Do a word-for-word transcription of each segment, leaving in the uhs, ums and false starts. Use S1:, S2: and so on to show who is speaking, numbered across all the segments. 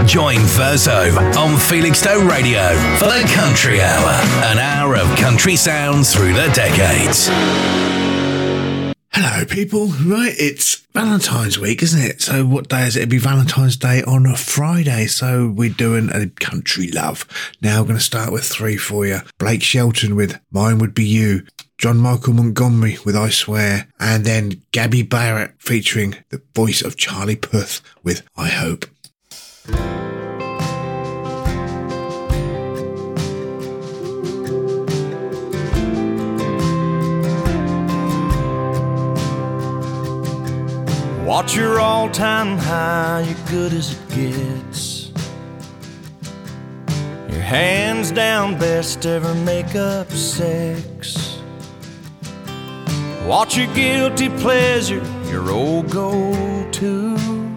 S1: Join Verso on Felixstowe Radio for the Country Hour, an hour of country sounds through the decades.
S2: Hello, people. Right, it's Valentine's week, isn't it? So what day is it? It'll be Valentine's Day on a Friday. So we're doing a country love. Now I'm going to start with three for you. Blake Shelton with Mine Would Be You. John Michael Montgomery with I Swear. And then Gabby Barrett featuring the voice of Charlie Puth with I Hope.
S3: Watch your all-time high, you're good as it gets. Your hands down best ever make-up sex. Watch your guilty pleasure, your old go-to.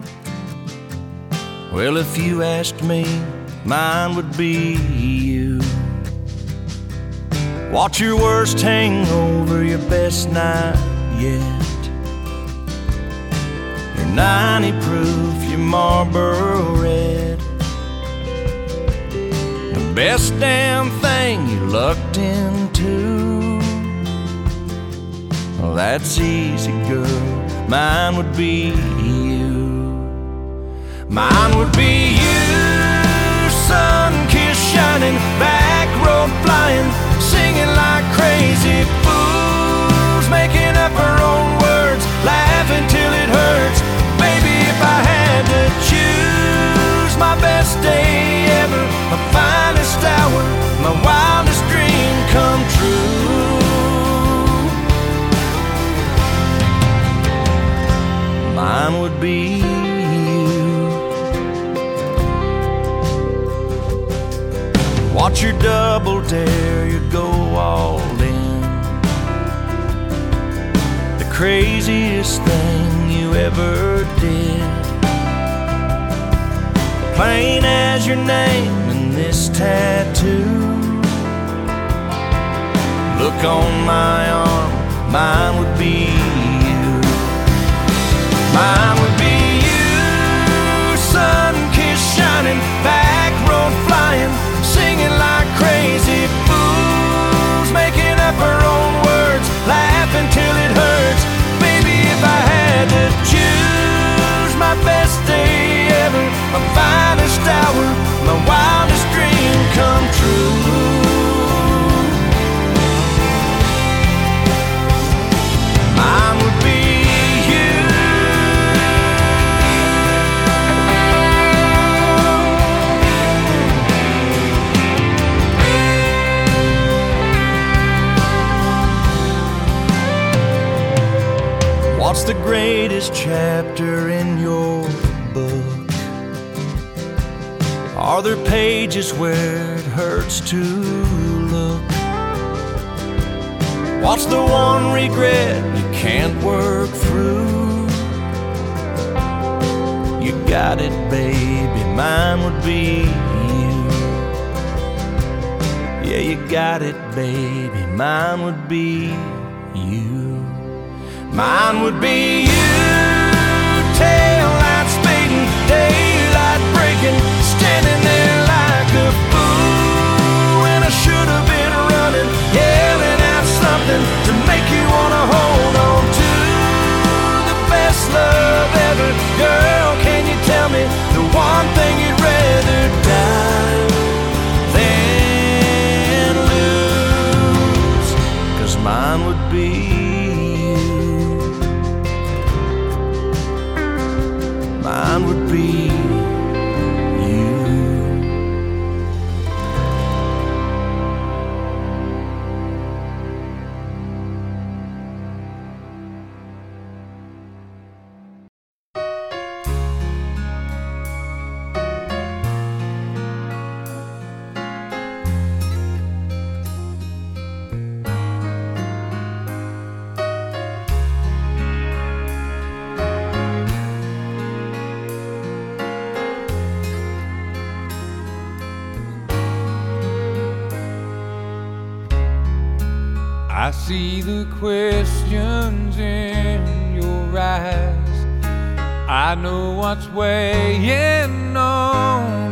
S3: Well, if you asked me, mine would be you. Watch your worst hangover, your best night yet. ninety proof, your Marlboro Red. The best damn thing you lucked into. Well, that's easy, girl. Mine would be you. Mine would be you. Sun kiss shining, back road flying, singing like crazy fools, making up our own words, laughing till it hurts. Baby, if I had to choose, my best day ever, my finest hour, my wildest dream come true. Mine would be you. Watch your double dare, you go all in. The craziest thing you ever did. Plain as your name and this tattoo. Look on my arm, mine would be you. Mine would be you. Sun kiss shining, back road flying, singing like crazy fools, making up our own words, laughing till it hurts. Baby, if I had to choose, my best day ever, my finest hour, my wildest dream come true. Mine would be you. What's the greatest chapter in your book? Are there pages where it hurts to look? What's the one regret you can't work through? You got it, baby, mine would be you. Yeah, you got it, baby, mine would be you. Mine would be you. Tail lights fading, daylight breaking, standing there like a fool when I should have been running, yelling out something to make you wanna hold on to the best love ever. Girl, can you tell me the one thing you'd rather die than lose? 'Cause mine would be mine would be you.
S4: I see the questions in your eyes. I know what's weighing on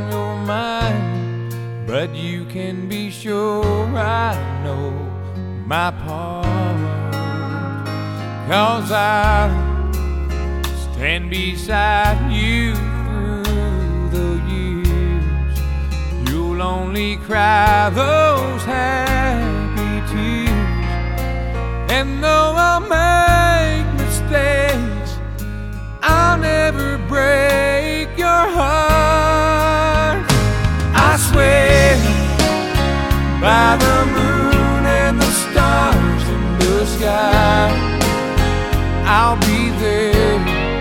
S4: but you can be sure I know my part. 'Cause I stand beside you through the years. You'll only cry those happy tears. And though I'll make mistakes, I'll never break your heart. I swear by the moon and the stars in the sky, I'll be there.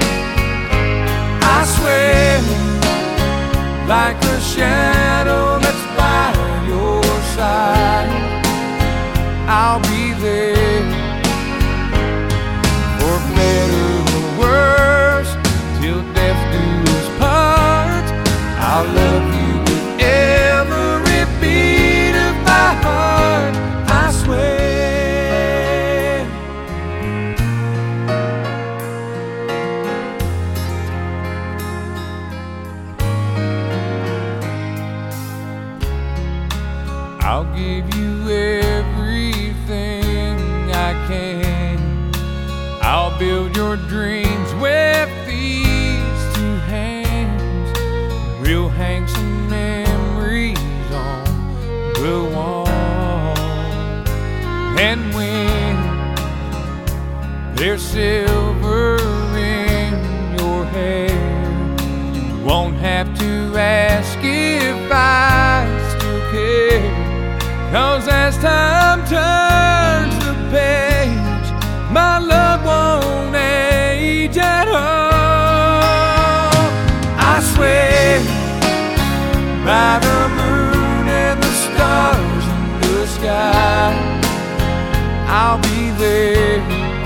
S4: I swear, like a shadow that's by your side, I'll be there. For better or worse, till death do us part, I'll love you with every beat of my heart. I swear. I'll give you everything I can. I'll build your dreams with these two hands. We'll hang some memories on the wall. And when there's silver in your hair, you won't have to ask if I still care. 'Cause as time turns the page, my love won't age at all. I swear by the moon and the stars in the sky, I'll be there.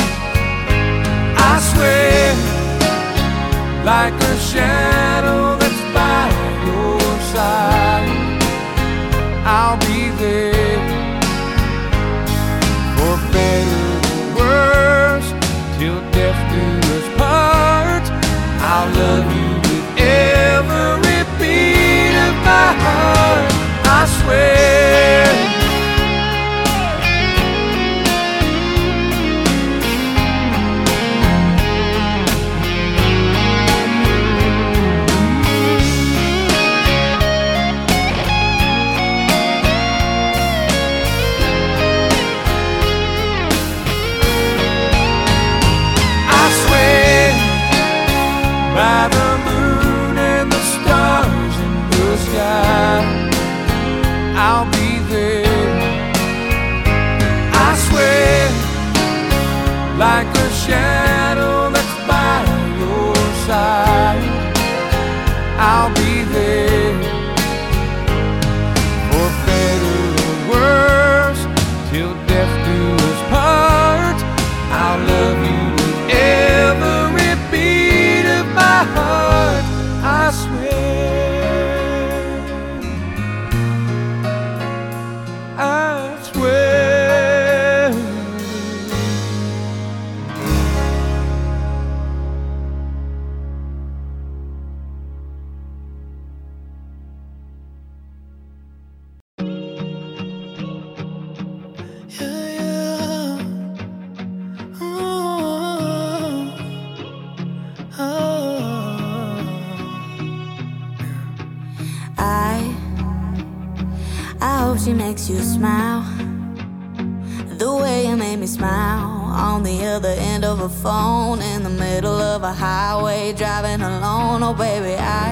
S4: I swear, like a shadow that's by your side, I'll be there. For better or worse, till death do us part, I'll love you with every beat of my heart. I swear. By the moon and the stars in the sky, I'll be there. I swear, like a shadow that's by your side, I'll be there. For better or worse, till death do us part, I'll love you with every beat of my heart. I swear, I swear.
S5: Yeah, yeah. Ooh. Oh.
S6: I I hope she makes you smile the way you made me smile on the other end of a phone in the middle of a highway driving alone. Oh baby, I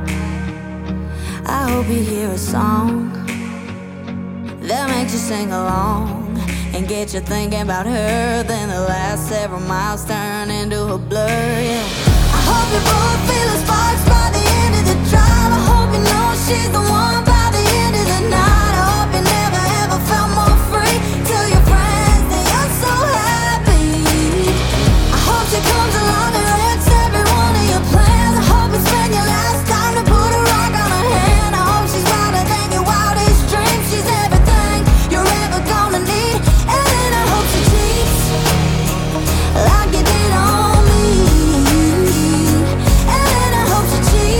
S6: I hope you hear a song that makes you sing along and get you thinking about her. Then the last several miles turn into a blur. Yeah, I hope you both feel the sparks by the end of the drive. I hope you know she's the one by the end of the night. I hope you never ever felt more free. Tell your friends that you're so happy. I hope she comes along and wrecks every one of your plans. I hope you spend your last time to put a rock on her hand. I hope she's wilder than your wildest dreams. She's everything you're ever gonna need. And then I hope she cheats like you did on me. And then I hope she cheats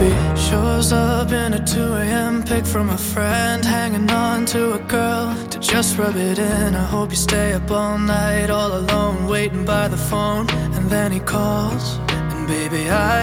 S5: He shows up in a two a.m. pic from a friend, hanging on to a girl to just rub it in. I hope you stay up all night all alone, waiting by the phone. And then he calls, and baby I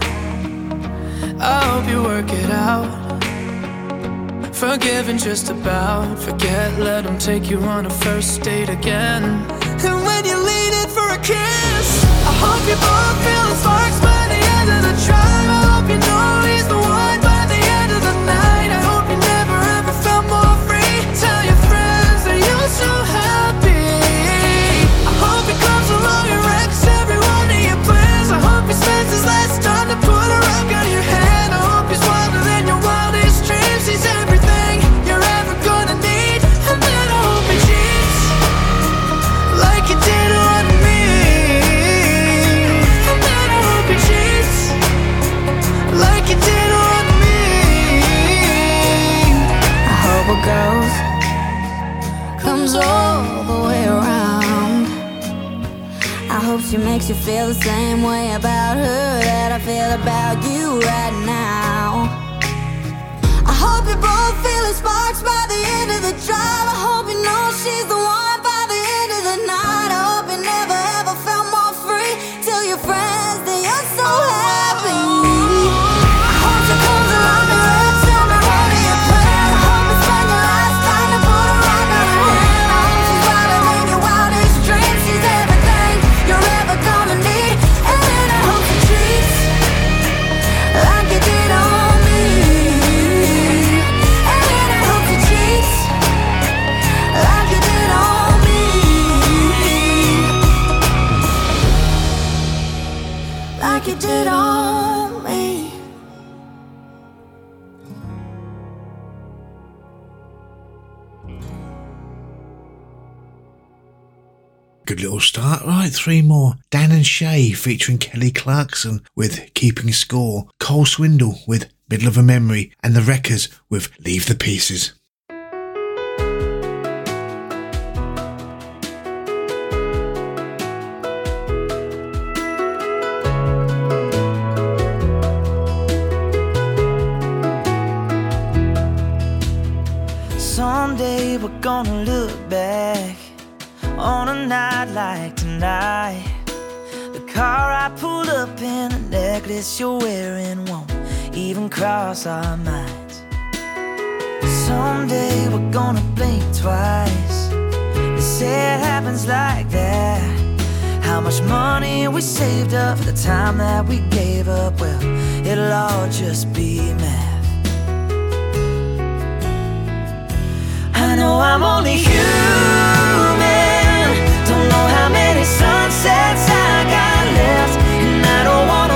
S5: I hope you work it out. Forgiven just about, forget, let him take you on a first date again. And when you lean in for a kiss, I hope you both feeling sparks by the end of the drive. I hope you know he's the one by the end of the night. I hope you never ever felt more free. Tell your friends that you're so happy. I hope he comes along and wrecks every one of your plans. I hope he spends his last time to put a rock on your hand. I hope he's wilder than your wildest dreams. He's everything you're ever gonna need. And then I hope he cheats like you did on me. And then I hope he cheats like you did on me.
S6: I hope it goes, comes all the way around. I hope she makes you feel the same way about her that I feel about you right now. I hope you're both feeling sparks by the end of the drive. I hope you know she's the one by the end of the night. I hope you never ever felt more free. Tell your friends that you're so happy. I hope she comes along and wrecks every one of your plans. I hope you spend your last time to put a rock on her hand. I hope she's wilder than your wildest dreams. She's everything you're ever gonna need. And then I hope she treats like you did on me. And then I hope she treats like you did on me. Like you did on me.
S2: Good little start, right? Three more. Dan and Shay featuring Kelly Clarkson with Keeping Score, Cole Swindle with Middle of a Memory, and the Wreckers with Leave the Pieces.
S3: Someday we're gonna look back on a night like tonight. The car I pulled up in, the necklace you're wearing won't even cross our minds. Someday we're gonna blink twice. They say it happens like that. How much money we saved up for the time that we gave up, well, it'll all just be math. I know I'm only human. Don't know how many sunsets I got left, and I don't wanna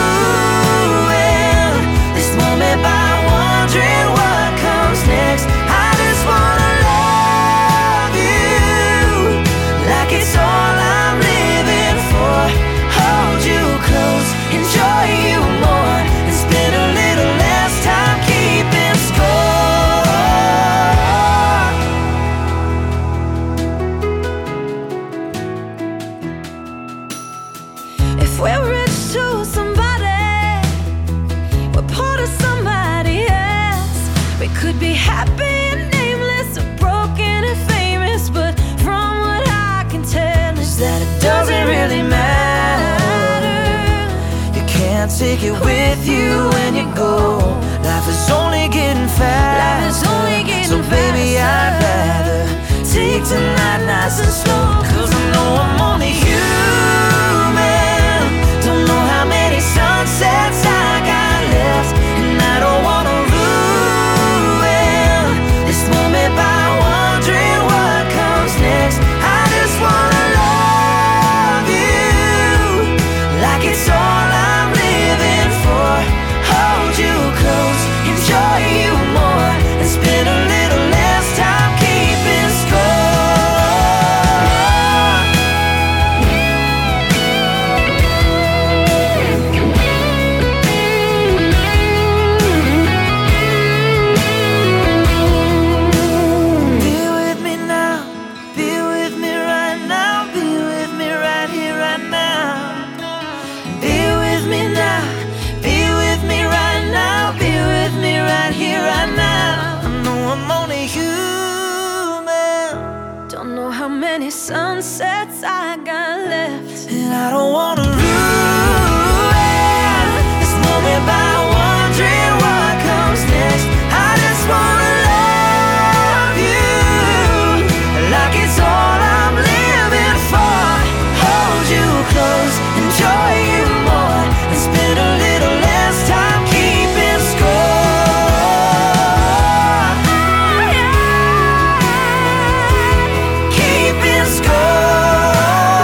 S3: ruin this moment by wondering what comes next. I just wanna love you like it's all I'm living for. Hold you close, enjoy you more, and spend a little less time keeping score. We're rich to somebody, we're part of somebody else. We could be happy and nameless, or broken and famous, but from what I can tell is that it doesn't really matter. You can't take it with you when you go. Life is only getting faster. Life is only getting so baby, faster. I'd rather take tonight nice and slow, 'cause I know I'm only human. Don't know how many sunsets I got left, and I don't wanna ruin this moment by wondering what comes next. I just wanna love you like it's all I'm living for. Hold you close, enjoy you more, and spend a little less time keeping score.
S5: many sunsets I got left.
S3: And I don't wanna ruin this moment by wondering what comes next. I just wanna love you like it's all I'm living for. Hold you close, enjoy you more, and spend a little less time keeping score. Keeping score.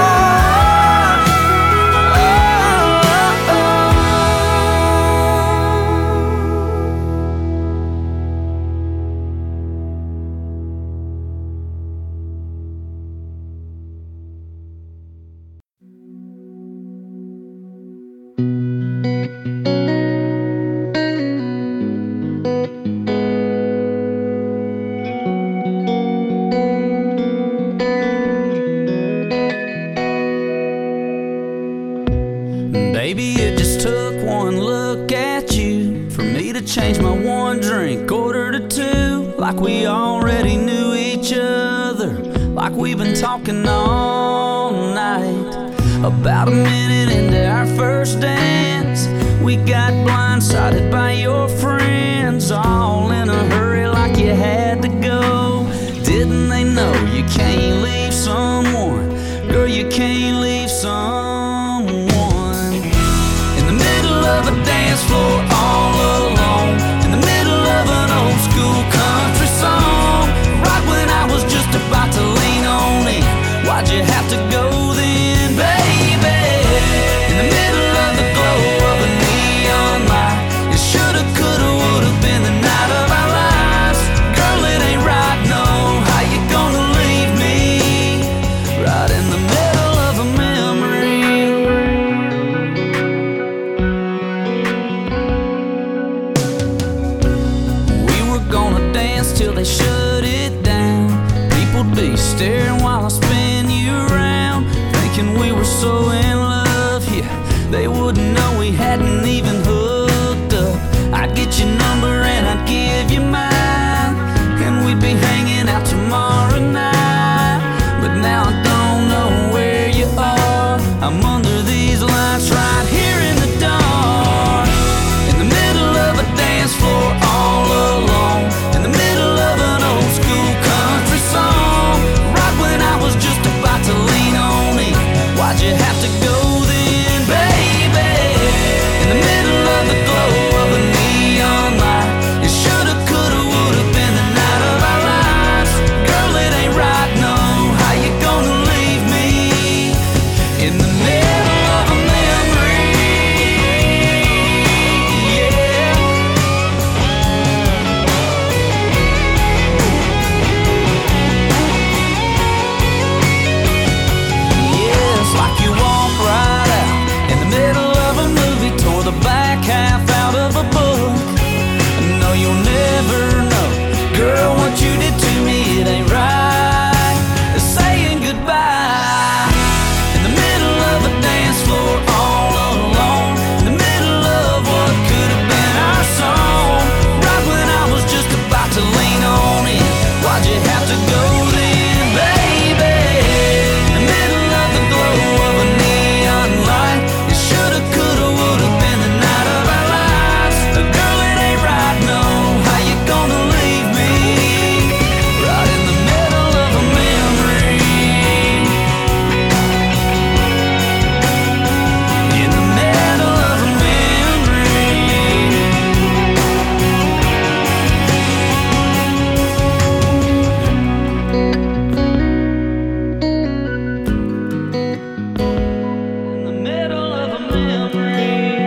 S3: Baby, it just took one look at you for me to change my one drink order to two. Like we already knew each other, like we've been talking all night. About a minute into our first dance, we got blindsided by your friends, all in a hurry like you had to go. Didn't they know you can't leave someone? Girl, you can't leave someone in the middle of a dance floor all alone, in the middle of an old school country song. Right when I was just about to lean on in, why'd you have to go then, baby? In the middle of the glow of a neon light, it shoulda, coulda, woulda been the night of our lives. Girl, it ain't right, no. How you gonna leave me right in the middle of a memory? We were gonna dance till they shut it down. People'd be staring while I spin you around, thinking we were so in love, yeah. They wouldn't know we hadn't even hooked up. I'd get your number and I'd give you mine, and we'd be hanging out tomorrow night. But now I don't know where you are. I'm under these lights right here in the dark, in the middle of a dance floor all alone, in the middle of an old school country song. Right when I was just about to lean on in, why'd you have to go then, baby? In the middle of the glow of a neon light, it shoulda, coulda, woulda been the night of our lives. Girl, it ain't right, no. How you gonna leave me in the middle of a memory? Yeah. Yeah, it's like you walk right out in the middle of a movie, tore the back half out of a book. No, you'll never know, girl, what you did to me, it ain't right. Saying goodbye in the middle of a dance floor all alone, in the middle of what could have been our song. Right when I was just about to lean on in, why'd you have to go then, baby? In the middle of the glow of a neon light, it shoulda, coulda, woulda been the night of our lives. Girl, it ain't right, no. How you gonna leave me right in the middle of a memory? In the middle of a memory. In the middle of a memory.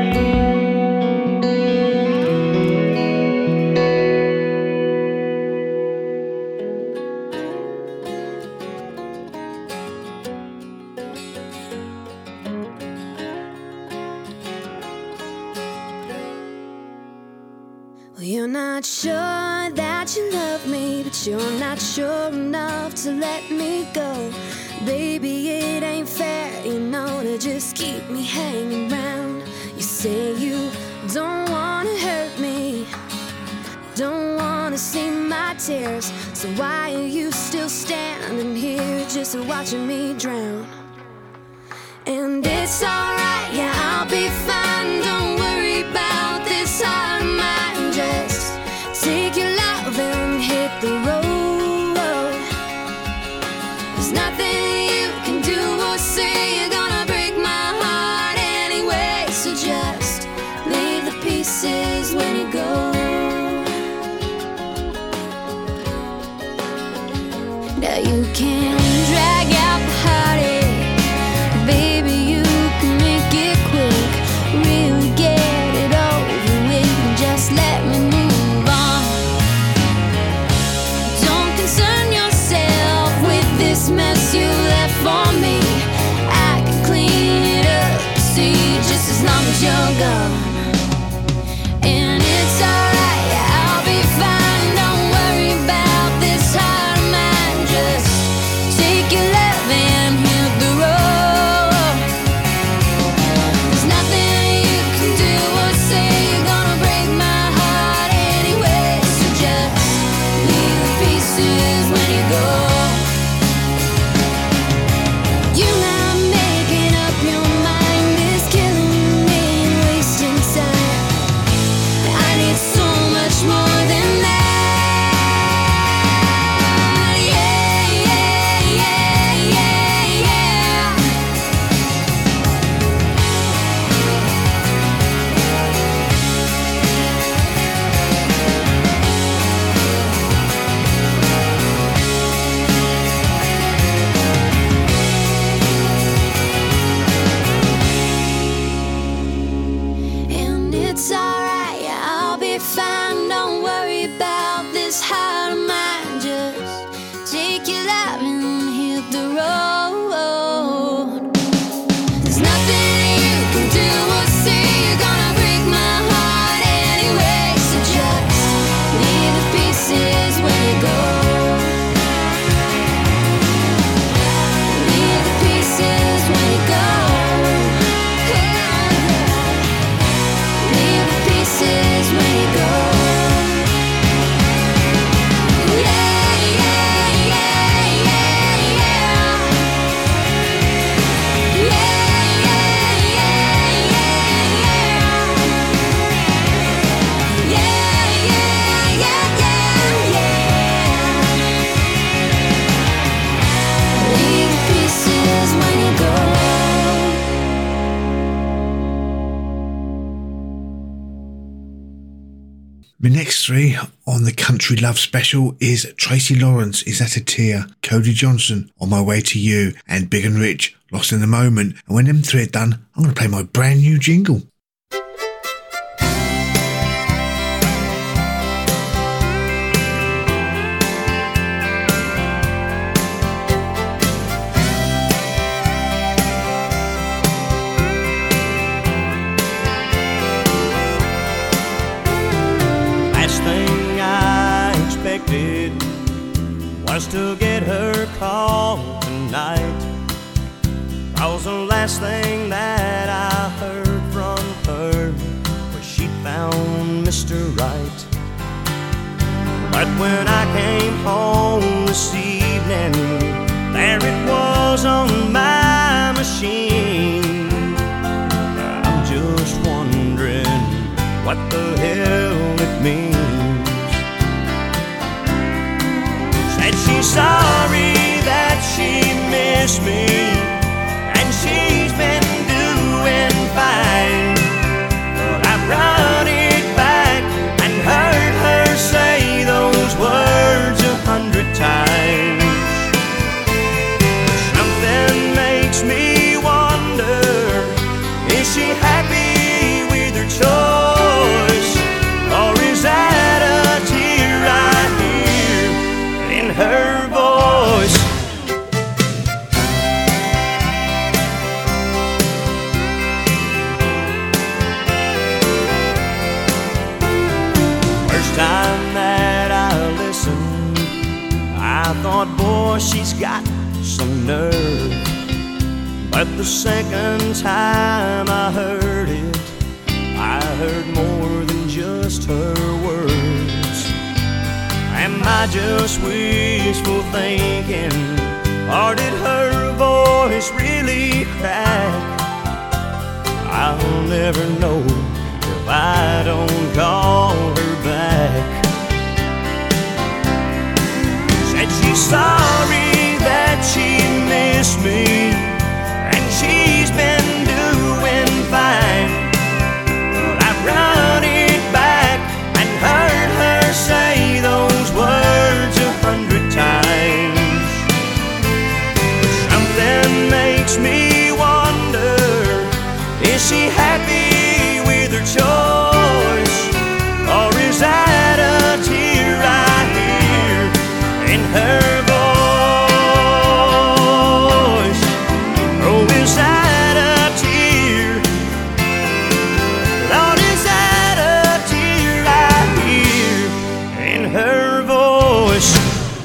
S6: Well, you're not sure that you love me, but you're not sure enough to let me go. Baby, it ain't fair, you know, to just keep me hanging round. You say you don't wanna hurt me, don't wanna wanna see my tears. So why are you still standing here just watching me drown? And it's alright, yeah, I'll be fine. Don't worry about this heart of mine. Just take your love and hit the road. There's nothing you can do or say. You're gonna break my heart anyway. So just leave the pieces when you go. Now you can drag out the heartache, baby, you can make it quick. Really get it over with and just let me move on. Don't concern yourself with this mess you left for me. I can clean it up, see, just as long as you're gone. And it's alright, I'll be fine. Don't worry about this heart of mine. Just take your love and hit the road. There's nothing you can do or say. You're gonna break my heart anyway. So just leave the pieces when you go. You not making up your mind is killing me and wasting time. I need so much more than that. Yeah, yeah, yeah, yeah, yeah. And it's alright, yeah, I'll be fine. Don't worry about this heart of mine. Just take your love and hit the road. There's nothing you can do or say. You're gonna break my heart anyway. So just leave the pieces when you go. Leave the pieces when you go. Leave the pieces when you go. Yeah, yeah, yeah, yeah, yeah. Yeah, yeah, yeah, yeah, yeah. Yeah, yeah, yeah, yeah, yeah. Leave the pieces when you go.
S2: My next three on the Country Love Special is Tracy Lawrence, Is That a Tear, Cody Johnson, On My Way to You, and Big and Rich, Lost in the Moment. And when them three are done, I'm going to play my brand new jingle.
S3: Last thing I expected was to get her call tonight. Was the last thing that I heard from her was she found Mister Right. But when I came home this evening, there it was on my machine. I'm just wondering what the hell it means. Said she's sorry that she missed me, and she's been doing fine. But I brought it back and heard her say those words a hundred times. Something makes me wonder, is she happy with her choice? Or is that a tear I hear in her voice? First time that I listened, I thought, boy, she's got some nerve. But the second time I heard it, I heard more than just her words. I just wishful thinking? Or did her voice really crack? I'll never know if I don't call her back. Said she's sorry that she missed me, and she's been doing fine. Well, I've run it back and heard her say those words a hundred times. Something makes me wonder, is she happy with her choice? Or is that a tear I hear in her voice? Oh, is that a tear? Lord, is that a tear I hear in her voice?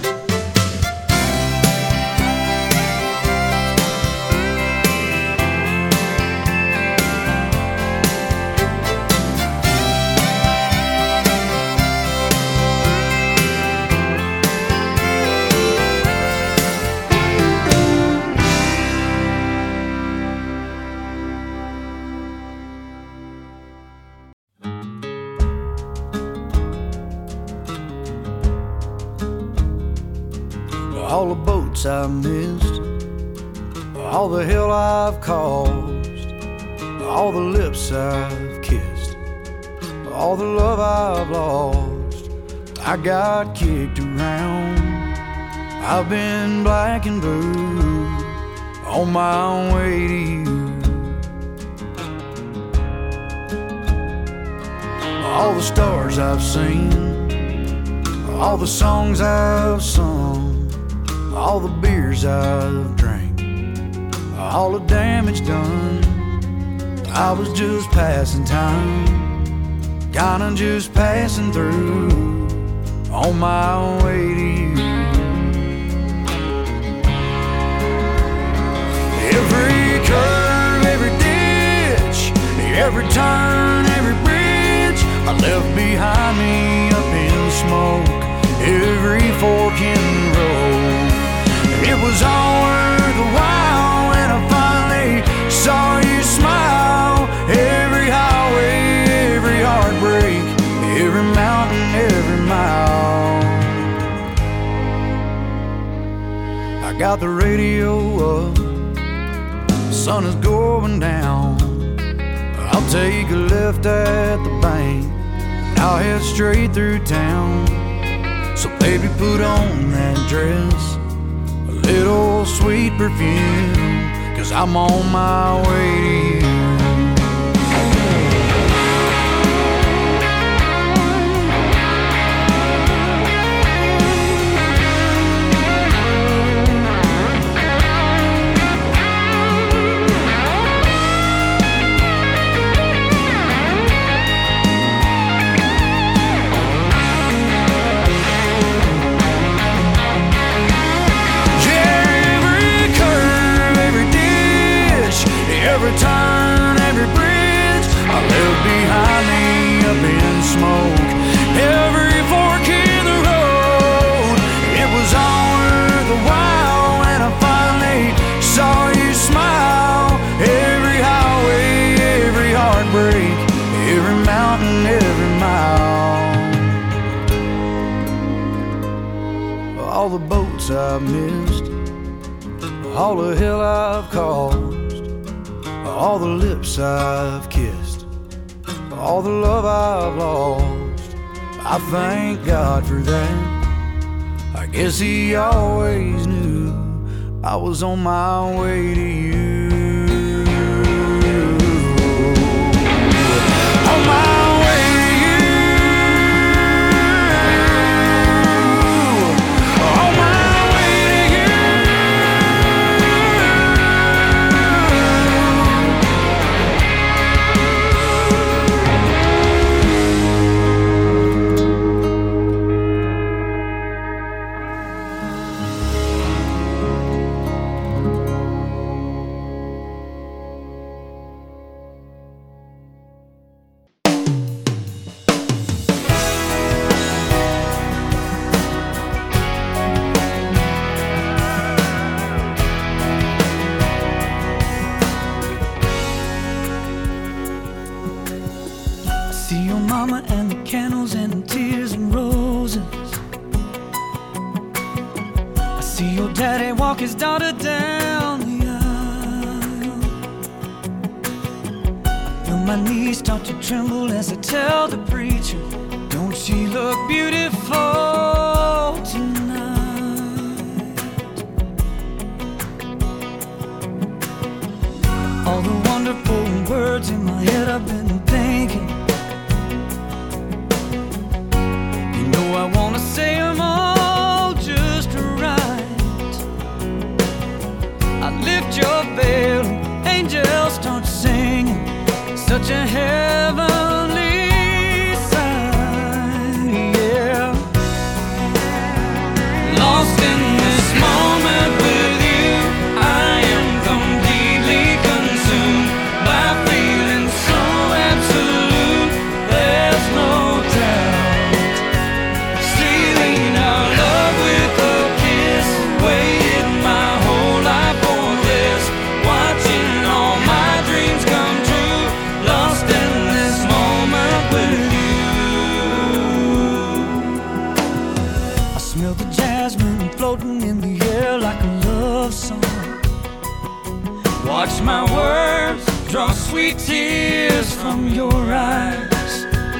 S7: All the boats I've missed, all the hell I've caused, all the lips I've kissed, all the love I've lost. I got kicked around, I've been black and blue, on my way to you. All the stars I've seen, all the songs I've sung, all the beers I've drank, all the damage done. I was just passing time, kinda just passing through, on my way to you. Every curve, every ditch, every turn, every bridge I left behind me up in smoke, every fork in the road. It was all worth the while when I finally saw you smile. Every highway, every heartbreak, every mountain, every mile. I got the radio up, the sun is going down. I'll take a left at the bank, and I'll head straight through town. So baby, put on that dress, little sweet perfume, 'cause I'm on my way to you. Every turn, every bridge I left behind me up in smoke, every fork in the road. It was all worth the while when I finally saw you smile. Every highway, every heartbreak, every mountain, every mile. All the boats I've missed, all the hell I've caused, all the lips I've kissed, all the love I've lost. I thank God for that. I guess He always knew I was on my way to you. On my way to you. On my way to you.
S3: water down the aisle. Feel my knees start to tremble as I tell the preacher, don't she look beautiful tonight? All the wonderful words in my head I've been thinking, you know I wanna say them all just right. I lift your veil and angels start singing, such a heavenly sight, yeah. Lost in this moment with you, I am completely consumed by feeling so absolute, there's no doubt. Sealing our love with a kiss, waited my whole life for this, watching all my dreams come true, lost in this moment with you. I smell the jasmine floating in the air like a love song. Watch my words draw sweet tears from your eyes.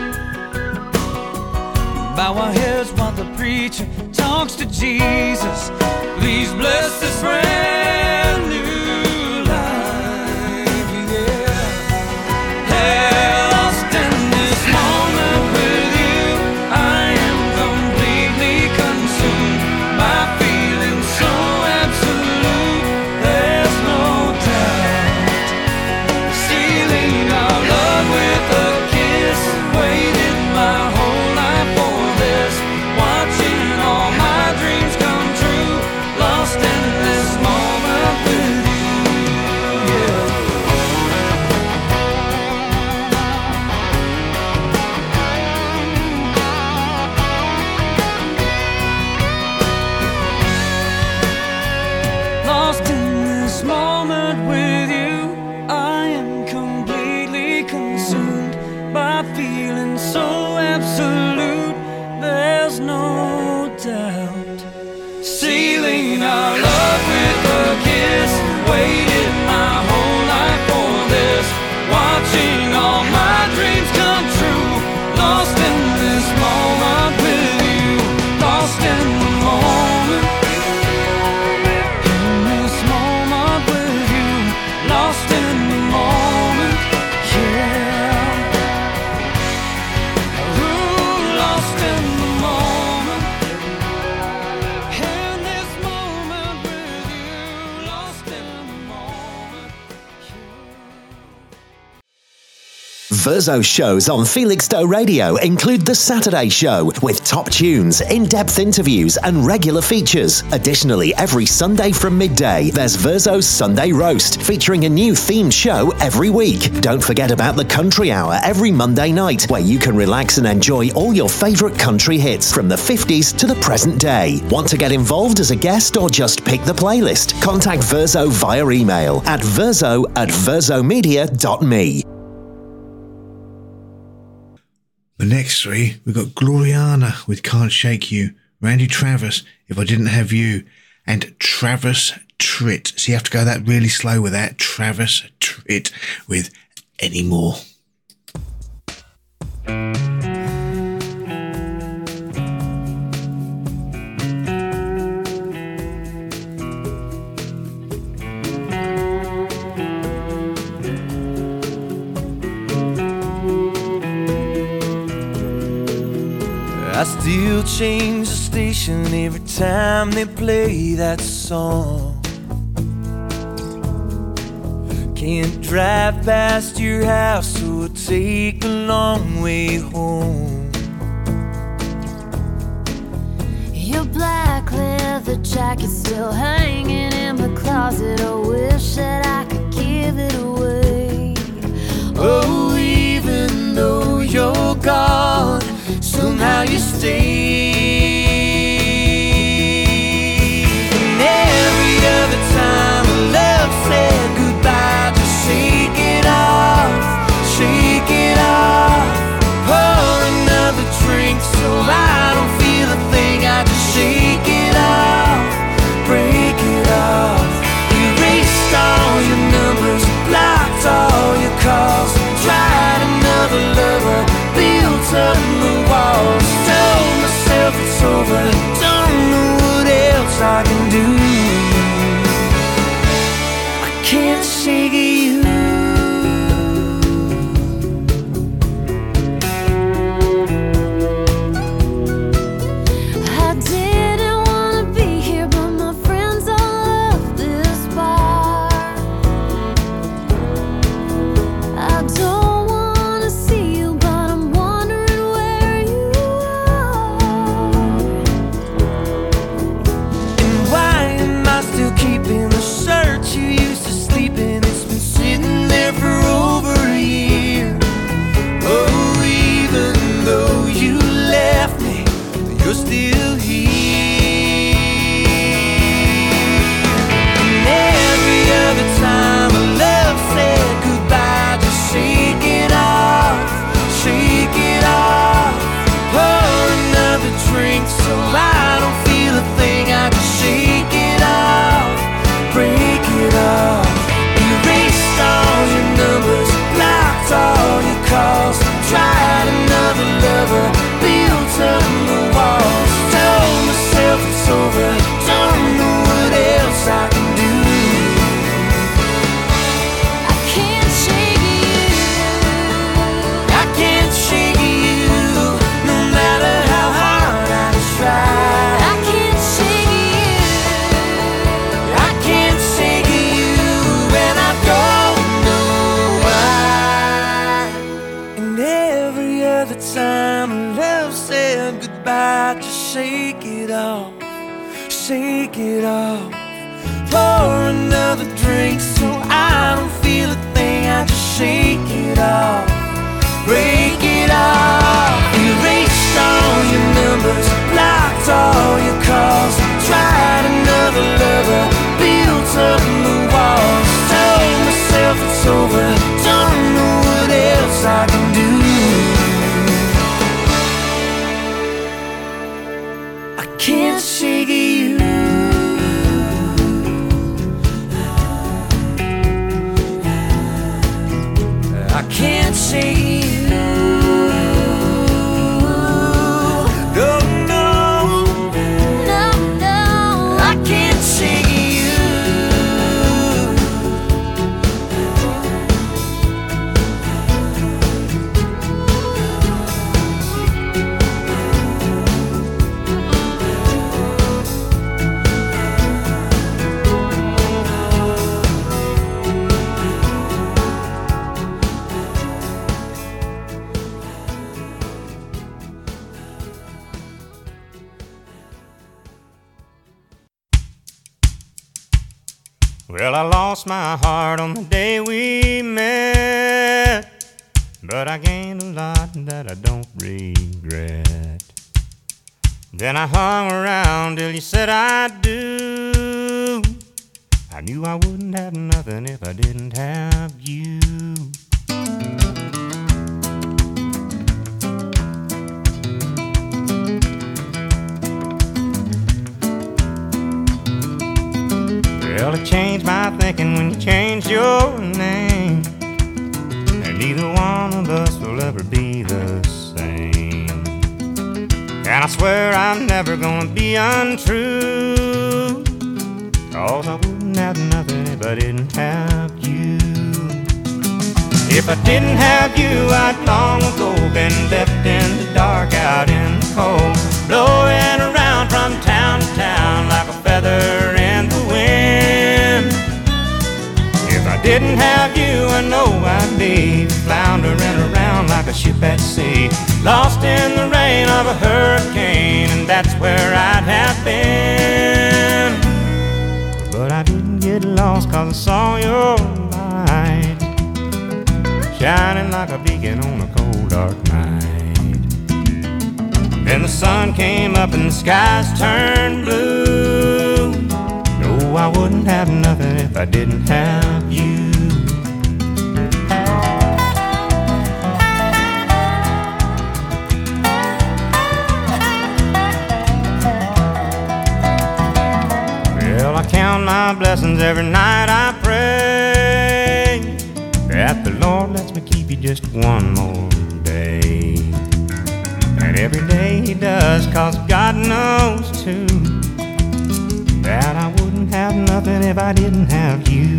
S3: Bow our heads while the preacher talks to Jesus. Please bless this brand new life, yeah. Hey, lost in this moment with you, I am completely consumed by feeling so absolute, there's no doubt. Sealing our love with a kiss, waited my whole life for this, watching all my dreams come true, lost in this moment with you, yeah. Lost in this moment with you, I am completely consumed by feeling so absolute, there's no doubt. Sealing our love with a kiss, waited my whole life for this, watching all my dreams come true, lost in this moment with you, lost in the moment, in this moment with you, lost in the moment, yeah. Ooh, lost in the moment, in this moment with you, lost in the moment,
S8: Verzo shows on Felixstowe Radio include The Saturday Show with top tunes, in-depth interviews and regular features. Additionally, every Sunday from midday, there's Verzo's Sunday Roast, featuring a new themed show every week. Don't forget about the Country Hour every Monday night, where you can relax and enjoy all your favourite country hits from the fifties to the present day. Want to get involved as a guest or just pick the playlist? Contact Verzo via email at verzo at verzomedia dot me.
S2: The next three, we've got Gloriana with Can't Shake You, Randy Travis, If I Didn't Have You, and Travis Tritt. So you have to go that really slow with that. Travis Tritt with Anymore.
S3: I still change the station every time they play that song. Can't drive past your house, so I take the long way home.
S6: Your black leather jacket's still hanging in the closet. I wish that I could give it away.
S3: Oh, even though you're gone, somehow you stay. And every other time a love said goodbye, just shake it off, shake it off. Pour another drink so I don't feel a thing. I just shake it off, break it off. shake it off, shake it off. Pour another drink so I don't feel a thing. I just shake it off, break it off. Erased all your numbers, blocked all your calls. Tried another lover, built up the walls. Told myself it's over, don't know what else I can do. I can't shake you. I can't shake you. No, no,
S6: No, no.
S3: I can't shake you.
S9: Well, I lost my heart on the day we met, but I gained a lot that I don't regret. Then I hung around till you said I do. I knew I wouldn't have nothing if I didn't have you. Well, it changed my thinking when you changed your name, and neither one of us will ever be the same. And I swear I'm never gonna be untrue, 'cause I wouldn't have nothing if I didn't have you. If I didn't have you, I'd long ago been left in the dark, out in the cold, blowing around from town to town like a feather in the wind. If I didn't have you, I know I'd be floundering around like a ship at sea, lost in the rain of a hurricane, and that's where I'd have been. But I didn't get lost 'cause I saw your light shining like a beacon on a cold dark night. Then the sun came up and the skies turned blue. No, I wouldn't have nothing if I didn't have you. Well, I count my blessings every night I pray that the Lord lets me keep you just one more day. And every day He does, 'cause God knows too that I wouldn't have nothing if I didn't have you.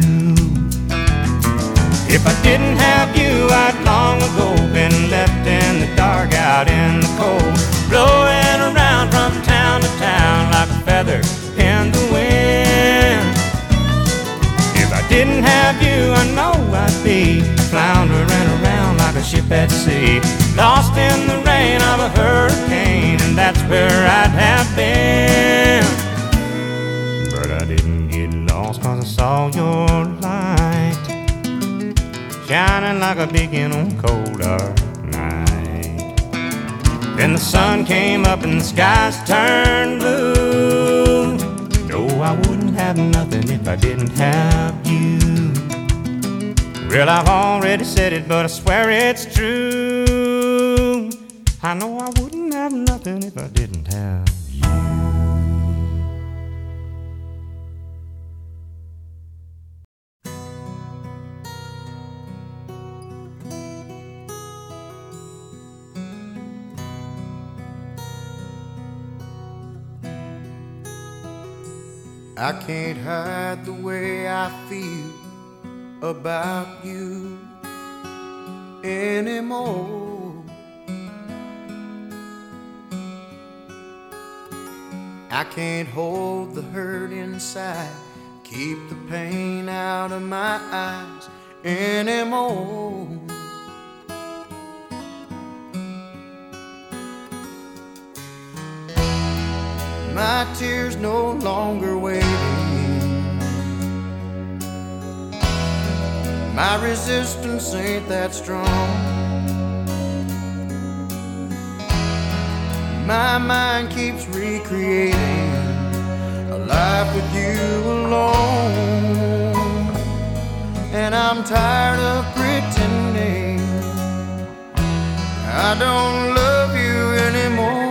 S9: If I didn't have you, I'd long ago been left in the dark, out in the cold, blowing around from town to town like a feather in the wind. If I didn't have you, I know I'd be floundering around like a ship at sea, lost in the rain of a hurricane, and that's where I'd have been. But I didn't get lost 'cause I saw your light shining like a beacon on a cold dark night. Then the sun came up and the skies turned blue. No, I wouldn't have nothing if I didn't have you. Well, I've already said it, but I swear it's true. I know I wouldn't have nothing if I didn't have you.
S7: I can't hide the way I feel about you anymore. I can't hold the hurt inside, keep the pain out of my eyes anymore. my tears no longer waiting. My resistance ain't that strong. My mind keeps recreating a life with you alone, and I'm tired of pretending I don't love you anymore.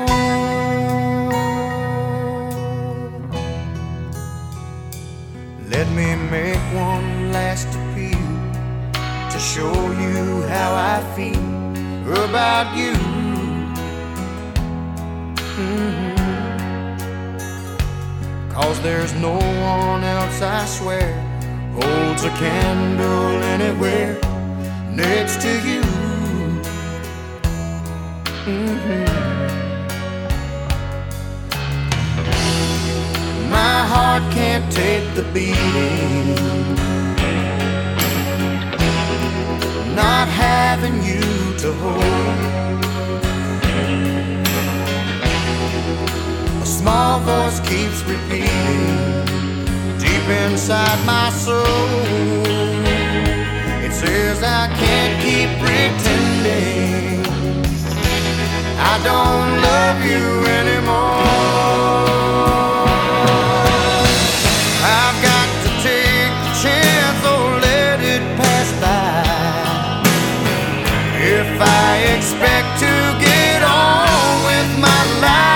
S7: Let me make one last appeal to show you how I feel about you. Mm-hmm. 'Cause there's no one else, I swear, holds a candle anywhere next to you. Mm-hmm. My heart can't take the beating, not having you to hold. A small voice keeps repeating deep inside my soul. It says I can't keep pretending I don't love you anymore. I've got to take the chance or let it pass by. If I expect to get on with my life,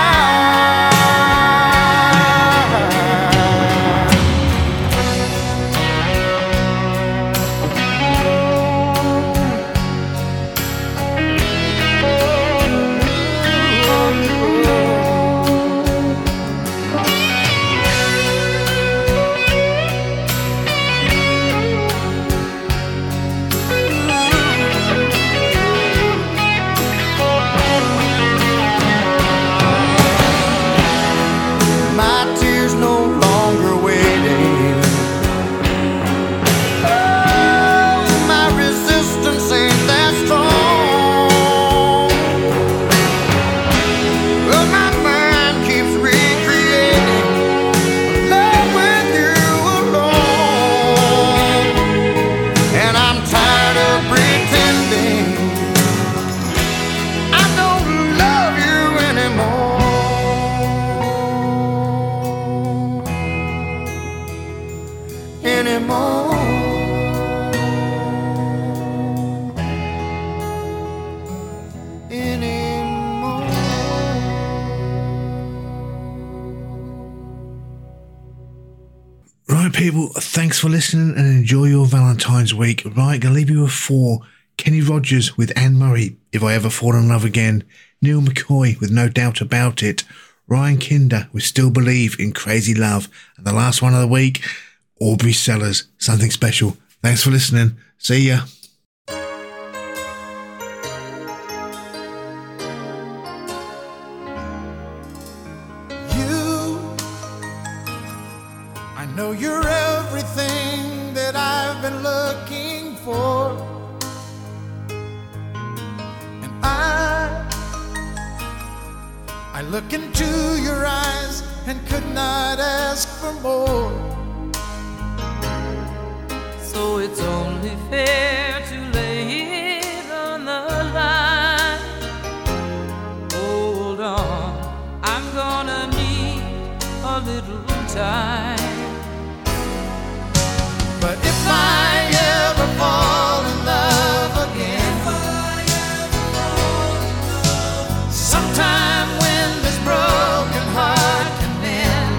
S2: people, thanks for listening and enjoy your Valentine's week. Right, gonna leave you with four. Kenny Rogers with Anne Murray, If I Ever Fall in Love Again. Neil McCoy with No Doubt About It. Ryan Kinder with Still Believe in Crazy Love. And the last one of the week, Aubrey Sellers, Something Special. Thanks for listening. See ya.
S7: I know you're everything that I've been looking for, and I I look into your eyes and could not ask for more.
S5: So it's only fair to lay it on the line. Hold on, I'm gonna need a little time.
S7: But if I ever fall in love again, if I ever fall in love, sometime when this broken heart can mend,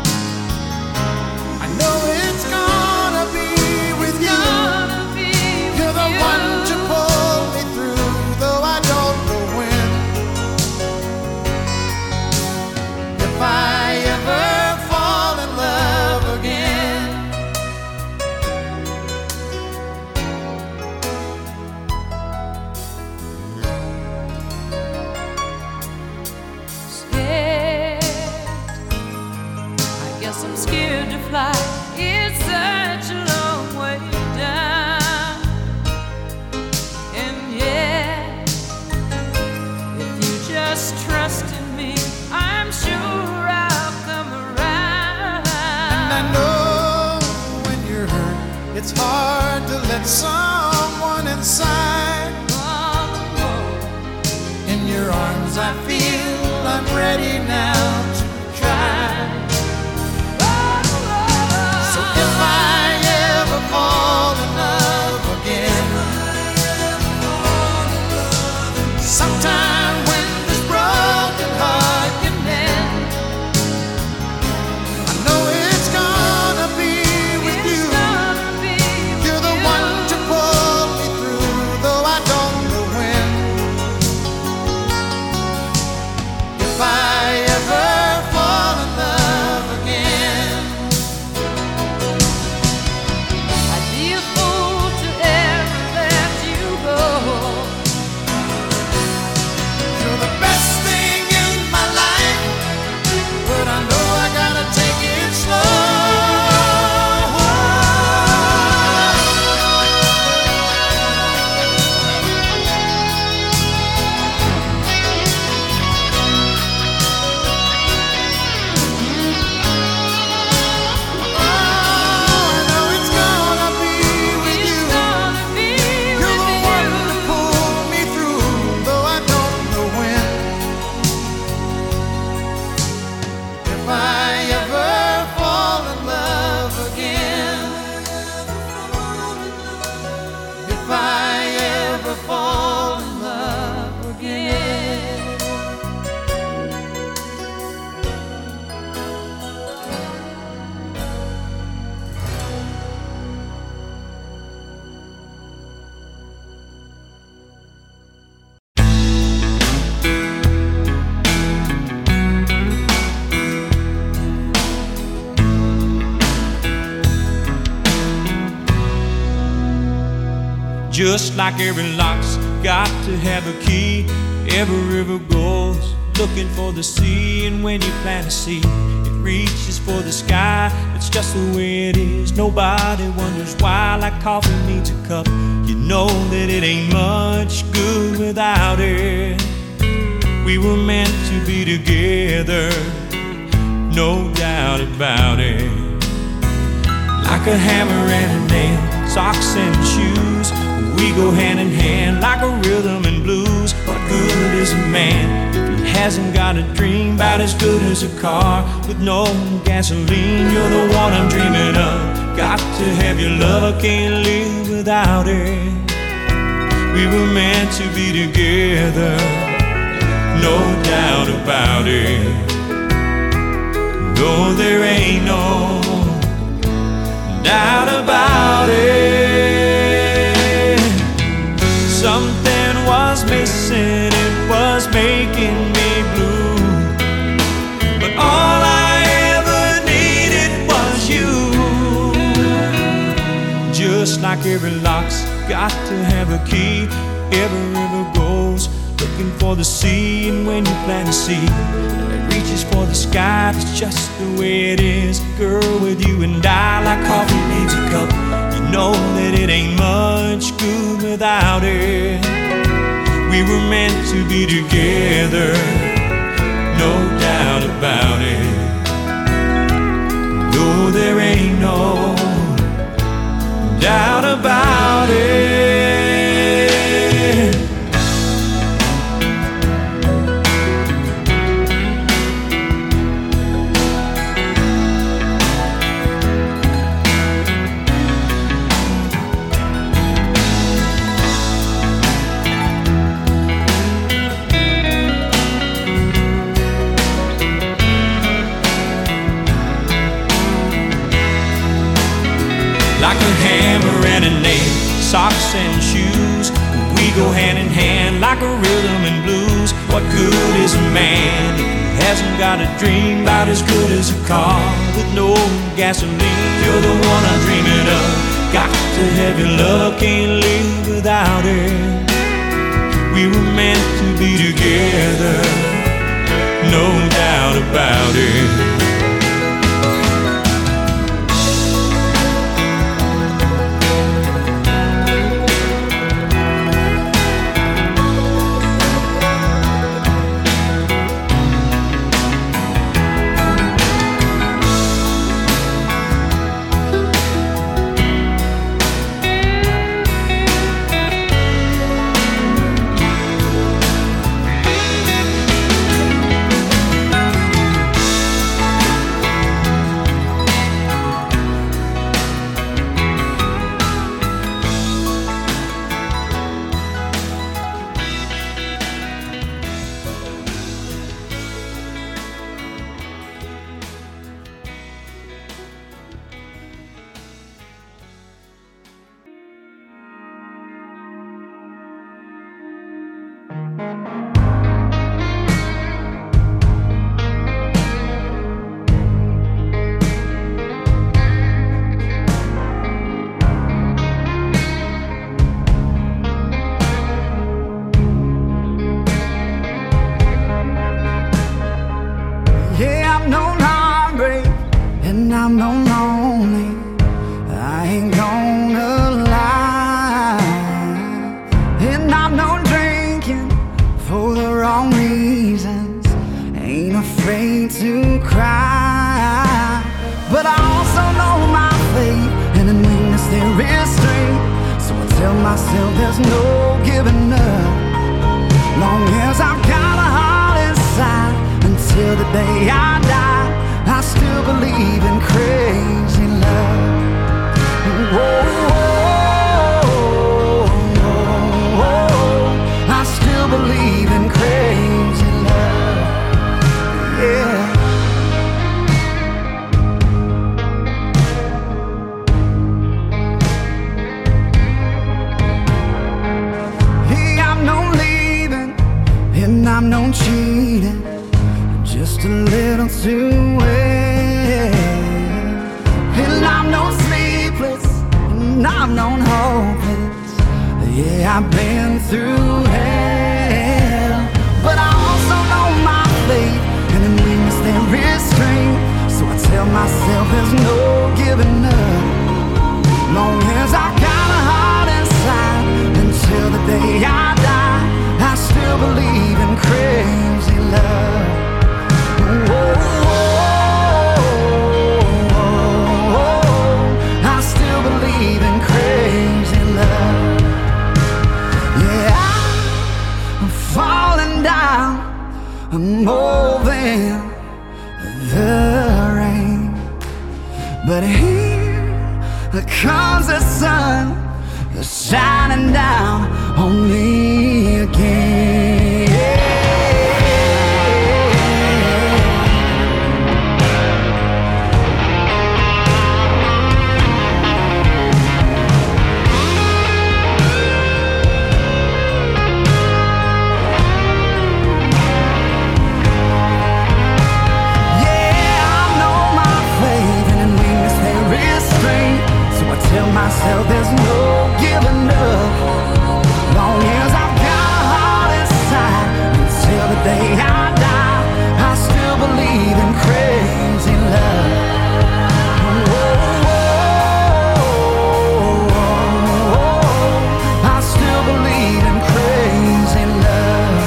S7: I know it's gonna be with you.
S5: Be
S7: You're
S5: with
S7: the
S5: you.
S7: one to pull me through, though I don't know when. If I ever fall in love ready now to try. So if I ever fall in love again, sometime when this broken heart can mend, I know it's gonna be with you. You're the one to pull me through, though I don't know when. If I ever fall in love again,
S5: I'd be a fool to ever let you go.
S7: you're the best thing in my life, but I know I gotta take it slow. I know it's gonna be with you. You're the one to pull me through, though I don't know when. If I ever fall in love again, if I ever fall in love again.
S3: Just like every lock's got to have a key, every river goes looking for the sea, and when you plant a seed, it reaches for the sky. It's just the way it is. Nobody wonders why, like coffee needs a cup. You know that it ain't much good without it. We were meant to be together, no doubt about it. Like a hammer and a nail, socks and shoes, we go hand in hand like a rhythm and blues. What good is a man if he hasn't got a dream about as good as a car with no gasoline? You're the one I'm dreaming of. Got to have your love, can't live without it. We were meant to be together, no doubt about it. No, there ain't no doubt about it. Something was missing, it was making me blue, but all I ever needed was you. Just like every lock's got to have a key, every river goes looking for the sea, and when you plant a seed, it reaches for the sky. It's just the way it is, girl, with you and I. Like coffee needs a cup, you know that it ain't much good without it. We were meant to be together, no doubt about it. No, there ain't no doubt about it. Like a hammer and a nail, socks and shoes, we go hand in hand like a rhythm and blues. What good is a man if he hasn't got a dream about as good as a car with no gasoline? You're the one I'm dreaming of. Got to have your love, can't live without it. We were meant to be together, no doubt about it.
S7: I'm no lonely, I ain't gonna lie. And I'm no drinking for the wrong reasons, ain't afraid to cry. But I also know my fate, and in weakness there is strength. So I tell myself there's no giving up, long as I've got a heart inside. Until the day I die, I still believe in crazy love. Whoa, whoa, whoa, whoa. I still believe in crazy love. Yeah. Hey, I'm no leaving, and I'm no cheating, just a little too well. And I'm no sleepless, and I'm no hopeless. Yeah, I've been through hell, but I also know my fate, and in weakness there is strength. So I tell myself there's no giving up, long as I got a heart inside. Until the day I die, I still believe in crazy love. Whoa, whoa, whoa, I still believe in crazy love. Yeah, I'm falling down, I'm moving the rain, but here comes the sun, shining down on me again. Tell myself there's no giving up, long as I've got a heart inside. Until the day I die, I still believe in crazy love. Whoa, whoa, whoa, I still believe in crazy love.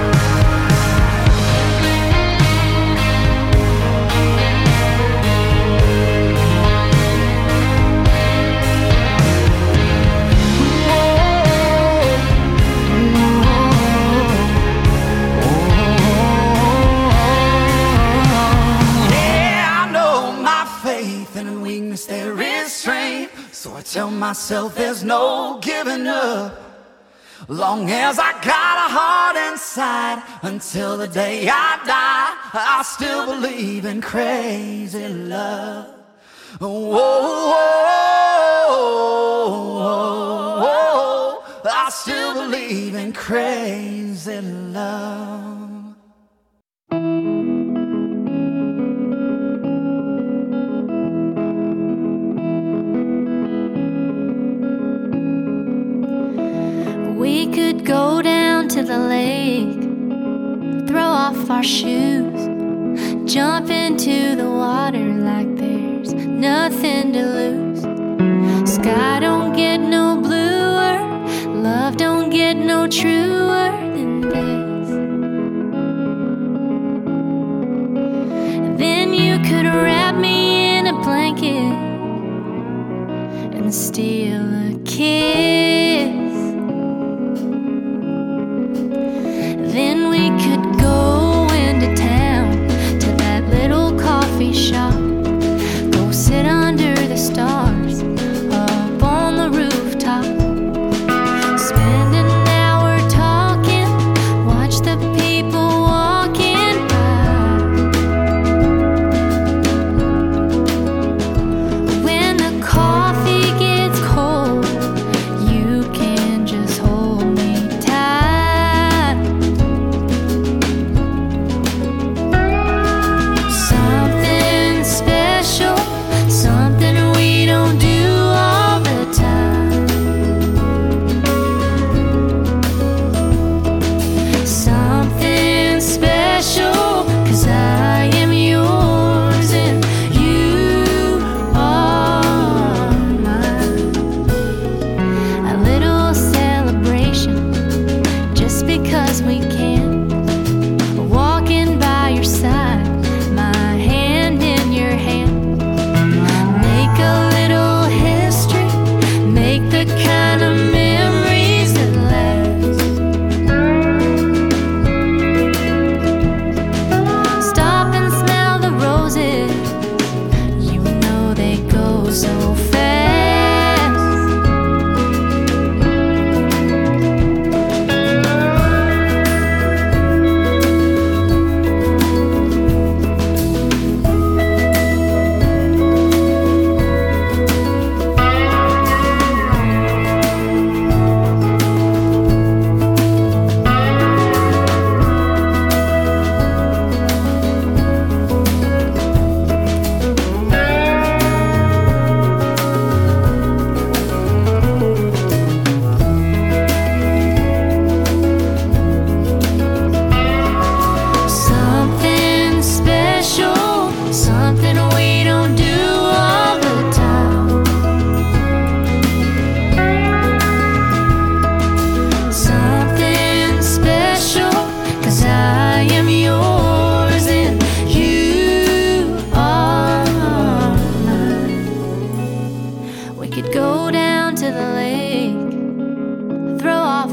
S7: There is strength, so I tell myself there's no giving up, long as I got a heart inside. Until the day I die, I still believe in crazy love. Whoa, whoa, whoa, I still believe in crazy love.
S10: We could go down to the lake, throw off our shoes, jump into the water like there's nothing to lose. Sky don't get no bluer, love don't get no truer than this. Then you could wrap me in a blanket and steal a kiss. Then we could go into town to that little coffee shop, go sit under the stars up on the rooftop, spend an hour talking.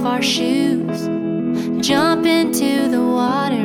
S10: our shoes, jump into the water